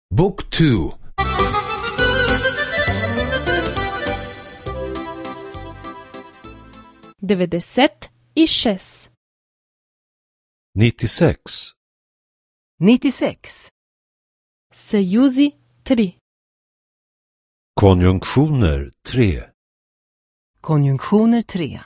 Book 2. 96. 96. 96. Съюзи 3. Konjunktioner 3. Konjunktioner 3.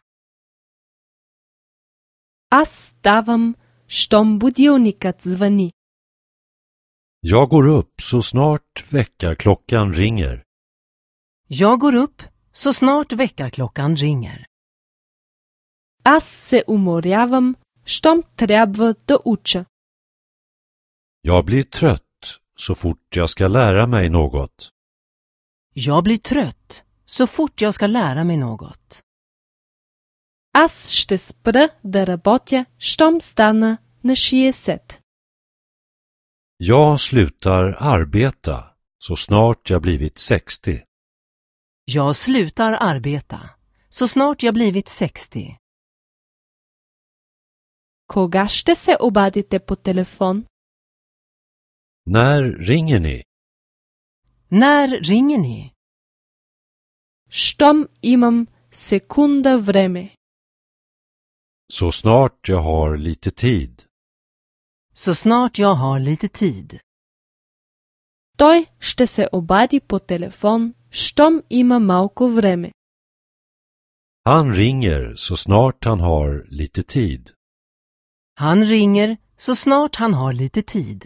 Аз ставам, щом будилникът звъни. Jag går upp så snart väckarklockan ringer. Jag går upp så snart väckarklockan ringer. Аз се уморявам, щом трябва да уча. Jag blir trött så fort jag ska lära mig något. Jag blir trött så fort jag ska lära mig något. Аз ще спра да работя, щом стана на 60. Jag slutar arbeta så snart jag blivit 60. Jag slutar arbeta så snart jag blivit 60. Кога ще се обадите по телефон? När ringer ni? När ringer ni? Щом имам секунда време. Så snart jag har lite tid. Så snart jag har lite tid. Той ще се обади по телефон, щом има малко време. Han ringer så snart han har lite tid. Han ringer så snart han har lite tid.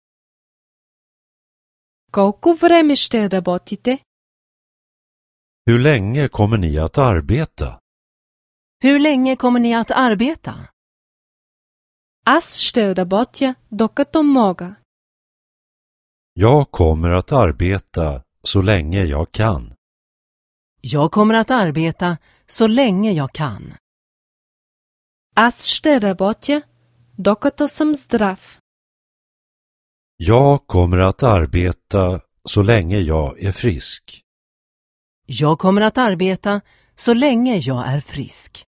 Колко време ще работите? Hur länge kommer ni att arbeta? Hur länge kommer ni att arbeta? Аз ще работя докато мога. Jag kommer att arbeta så länge jag kan. Jag kommer att arbeta så länge jag kan. Аз ще работя докато съм здрав. Jag kommer att arbeta så länge jag är frisk. Jag kommer att arbeta så länge jag är frisk.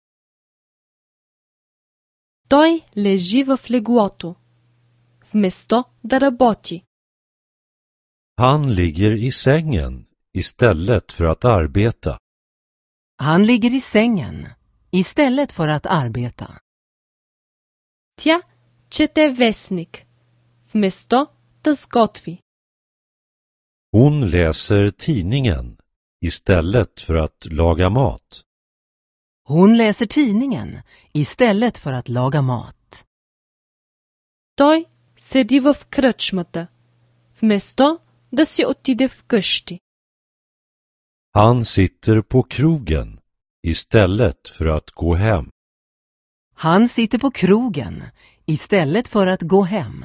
Той лежи в леглото, вместо да работи. Han ligger i sängen istället för att arbeta. Han ligger i sängen istället för att arbeta. Тя чете вестник, вместо да сготви. Hon läser tidningen istället för att laga mat. Hon läser tidningen istället för att laga mat. Той седи в кръчмата, вместо да си отиде вкъщи. Han sitter på krogen istället för att gå hem. Han sitter på krogen istället för att gå hem.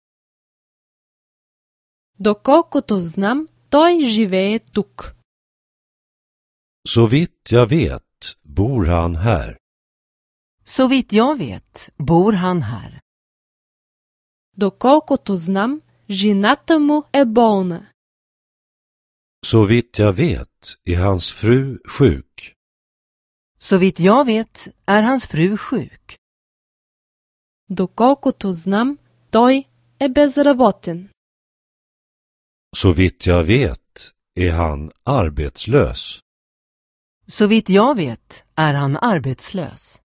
Доколкото знам, той живее тук. Så vitt jag vet bor han här. Så vitt jag vet bor han här. Доколкото знам, жената му е болна. Så vitt jag vet är hans fru sjuk. Så vitt jag vet är hans fru sjuk. Доколкото знам, той е безработен. Så vitt jag vet är han arbetslös. Så vitt jag vet är han arbetslös.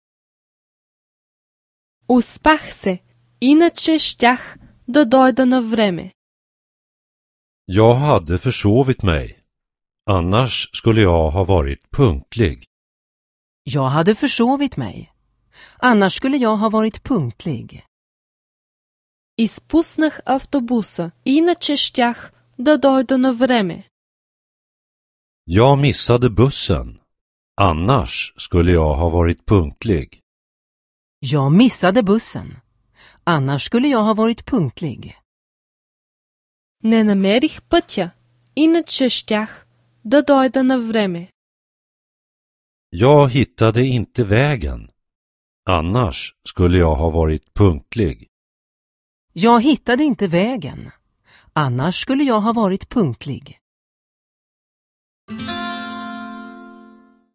Успах се, иначе щях да дойда на време. Jag hade försovit mig. Annars skulle jag ha varit punktlig. Jag hade försovit mig. Annars skulle jag ha varit punktlig. Изпуснах автобуса, иначе щях да дойда на време. Jag missade bussen. Annars skulle jag ha varit punktlig. Jag missade bussen. Annars skulle jag ha varit punktlig. Не намерих пътя, иначе щях да дойда на време. Jag hittade inte vägen. Annars skulle jag ha varit punktlig. Jag hittade inte vägen. Annars skulle jag ha varit punktlig.